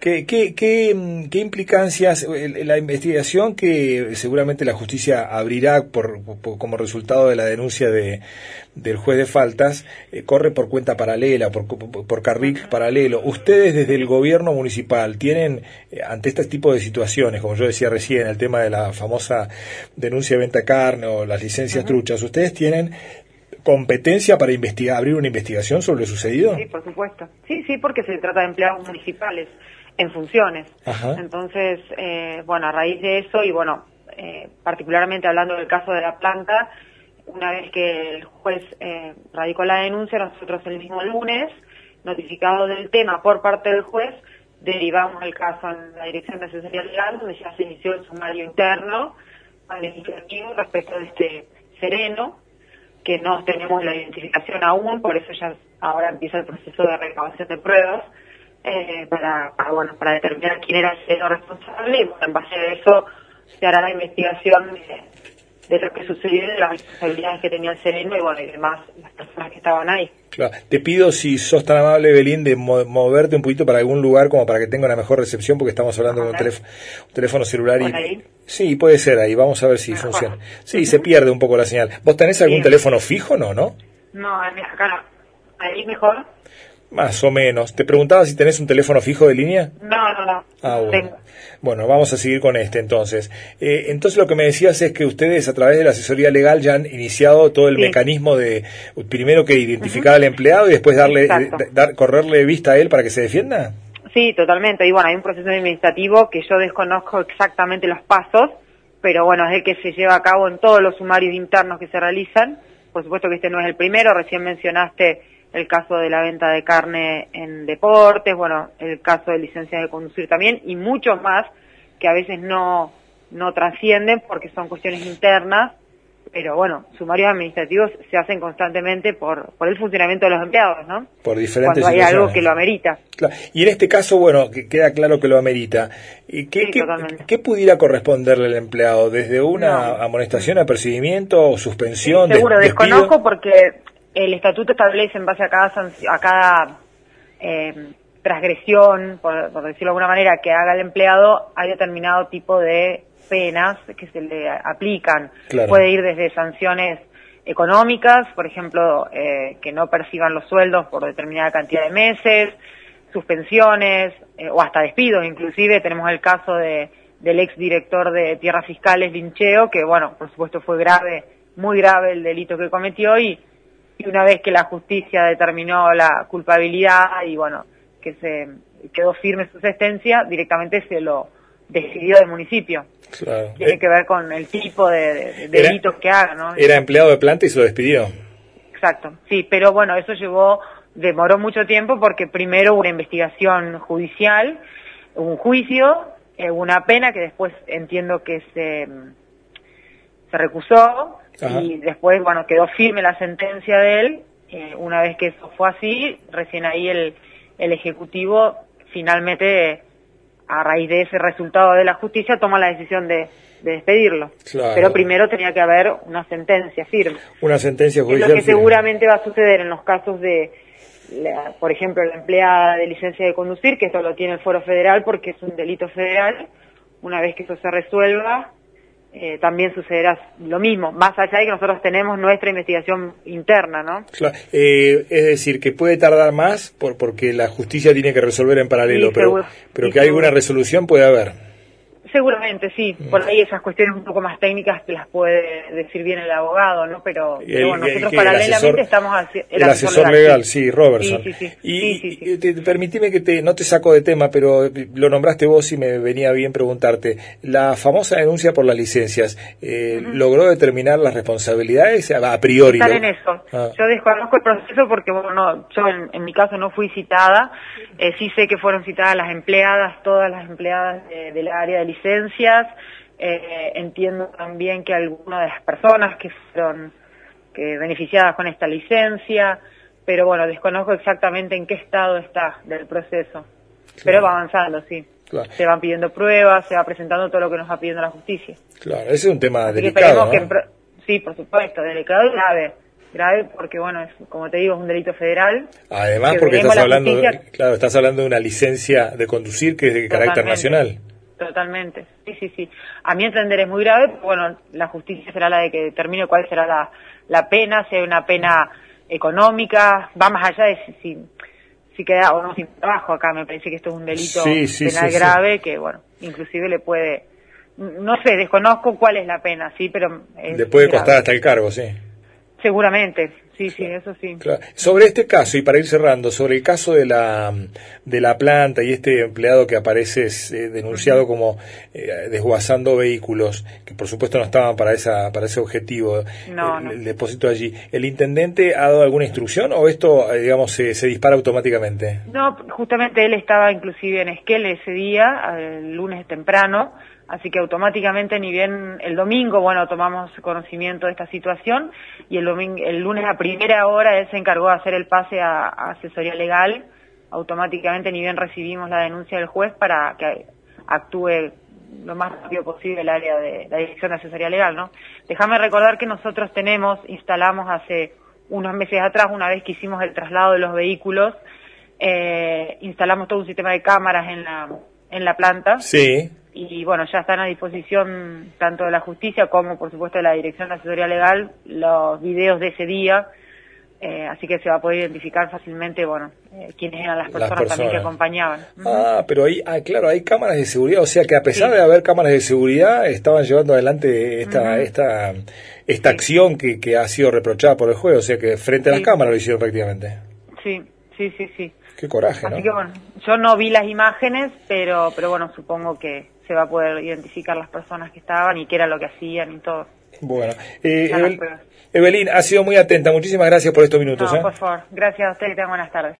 ¿Qué implicancias la investigación que seguramente la justicia abrirá como resultado de la denuncia del juez de faltas corre por cuenta paralela, por carril paralelo? Ustedes desde el gobierno municipal tienen, ante este tipo de situaciones, como yo decía recién, el tema de la famosa denuncia de venta de carne o las licencias truchas, ¿ustedes tienen competencia para abrir una investigación sobre lo sucedido? Sí, por supuesto. Sí, porque se trata de empleados municipales en funciones. Ajá. Entonces, a raíz de eso y particularmente hablando del caso de la planta, una vez que el juez radicó la denuncia, nosotros el mismo lunes, notificado del tema por parte del juez, derivamos el caso en la Dirección de Asesoría Legal, donde ya se inició el sumario interno administrativo respecto de este sereno, que no tenemos la identificación aún, por eso ya ahora empieza el proceso de recabación de pruebas para determinar quién era el sereno responsable, y en base a eso se hará la investigación de lo que sucedió, de las responsabilidades que tenía el sereno y demás las personas que estaban ahí. Claro. Te pido, si sos tan amable, Belín, de moverte un poquito para algún lugar como para que tenga una mejor recepción, porque estamos hablando de un teléfono celular. Ahí. Sí, puede ser ahí, vamos a ver si funciona. Sí, se pierde un poco la señal. ¿Vos tenés algún teléfono fijo? No, No, acá no. ¿Ahí mejor? Más o menos. Te preguntaba si tenés un teléfono fijo de línea. No. Ah, bueno. Tengo. Bueno, vamos a seguir con entonces. Entonces lo que me decías es que ustedes a través de la asesoría legal ya han iniciado todo el mecanismo de primero que identificar al empleado y después correrle vista a él para que se defienda. Sí, totalmente. Y hay un proceso administrativo que yo desconozco exactamente los pasos, pero es el que se lleva a cabo en todos los sumarios internos que se realizan. Por supuesto que este no es el primero, recién mencionaste el caso de la venta de carne en deportes, el caso de licencias de conducir también, y muchos más que a veces no trascienden porque son cuestiones internas, pero sumarios administrativos se hacen constantemente por el funcionamiento de los empleados, ¿no? Por diferentes cuando hay situaciones. algo que lo amerita. Claro. Y en este caso, que queda claro que lo amerita. ¿Qué pudiera corresponderle al empleado? ¿Desde una amonestación, apercibimiento o suspensión? Sí, seguro, despido? desconozco porque el estatuto establece en base a cada transgresión, por decirlo de alguna manera, que haga el empleado, hay determinado tipo de penas que se le aplican. Claro. Puede ir desde sanciones económicas, por ejemplo, que no perciban los sueldos por determinada cantidad de meses, suspensiones o hasta despidos. Inclusive tenemos el caso del ex director de Tierras Fiscales, Lincheo, que por supuesto fue muy grave el delito que cometió, y una vez que la justicia determinó la culpabilidad y que se quedó firme su sentencia, directamente se lo despidió del municipio. Claro. Tiene que ver con el tipo de delitos que haga, ¿no? Era empleado de planta y se lo despidió. Exacto, sí, pero eso demoró mucho tiempo porque primero hubo una investigación judicial, un juicio, una pena que después entiendo que se recusó. Ajá. Y después, quedó firme la sentencia de él. Una vez que eso fue así, recién ahí el Ejecutivo finalmente, a raíz de ese resultado de la justicia, toma la decisión de despedirlo. Claro. Pero primero tenía que haber una sentencia firme. Una sentencia judicial. Es lo que seguramente va a suceder en los casos de, por ejemplo, la empleada de licencia de conducir, que esto lo tiene el Fuero Federal porque es un delito federal. Una vez que eso se resuelva, también sucederá lo mismo, más allá de que nosotros tenemos nuestra investigación interna, ¿no? Claro. Es decir, que puede tardar más porque la justicia tiene que resolver en paralelo, sí, pero que alguna resolución puede haber. Seguramente, sí. Por ahí esas cuestiones un poco más técnicas que las puede decir bien el abogado, ¿no? Pero nosotros paralelamente estamos haciendo... El asesor legal, sí, Robertson. Sí. Permitime que no te saco de tema, pero lo nombraste vos y me venía bien preguntarte. La famosa denuncia por las licencias, ¿logró determinar las responsabilidades a priori? Están en eso. Yo desconozco el proceso porque, yo en mi caso no fui citada. Sí sé que fueron citadas las empleadas, todas las empleadas del área de licencias. Entiendo también que algunas de las personas que fueron beneficiadas con esta licencia, pero desconozco exactamente en qué estado está del proceso. Claro. Pero va avanzando, sí. Claro. Se van pidiendo pruebas, se va presentando todo lo que nos va pidiendo la justicia. Claro, ese es un tema así delicado, ¿no? Sí, por supuesto, delicado y grave. grave porque, bueno, como te digo, es un delito federal. Además, porque estás hablando de una licencia de conducir que es de carácter nacional. Totalmente, sí. A mi entender es muy grave, pero bueno, la justicia será la de que determine cuál será la pena, si hay una pena económica, va más allá de si queda o no sin trabajo. Acá me parece que esto es un delito penal grave que, bueno, inclusive le puede, no sé, desconozco cuál es la pena, sí, pero le puede costar hasta el cargo, sí. Seguramente, sí, eso sí. Claro. Sobre este caso, y para ir cerrando, sobre el caso de la planta y este empleado que aparece denunciado como desguazando vehículos, que por supuesto no estaban para ese objetivo, el depósito allí, ¿el intendente ha dado alguna instrucción o esto, digamos, se dispara automáticamente? No, justamente él estaba inclusive en Esquel ese día, el lunes temprano, así que automáticamente, ni bien el domingo, bueno, tomamos conocimiento de esta situación, y el lunes a primera hora él se encargó de hacer el pase a asesoría legal. Automáticamente, ni bien recibimos la denuncia del juez, para que actúe lo más rápido posible el área de la Dirección de Asesoría Legal, ¿no? Déjame recordar que nosotros instalamos hace unos meses atrás, una vez que hicimos el traslado de los vehículos, instalamos todo un sistema de cámaras en la planta. Sí. Y bueno, ya están a disposición tanto de la justicia como, por supuesto, de la Dirección de Asesoría Legal los videos de ese día, así que se va a poder identificar fácilmente, bueno, quiénes eran las personas también que acompañaban. Pero ahí, claro, hay cámaras de seguridad, o sea que a pesar de haber cámaras de seguridad, estaban llevando adelante esta acción que ha sido reprochada por el juez, o sea que frente a las cámaras lo hicieron prácticamente. Sí. Qué coraje, ¿no? Así que bueno, yo no vi las imágenes, pero bueno, supongo que se va a poder identificar las personas que estaban y qué era lo que hacían y todo. Bueno, Evelyn ha sido muy atenta, muchísimas gracias por estos minutos. No, por favor, gracias a usted y tengan buenas tardes.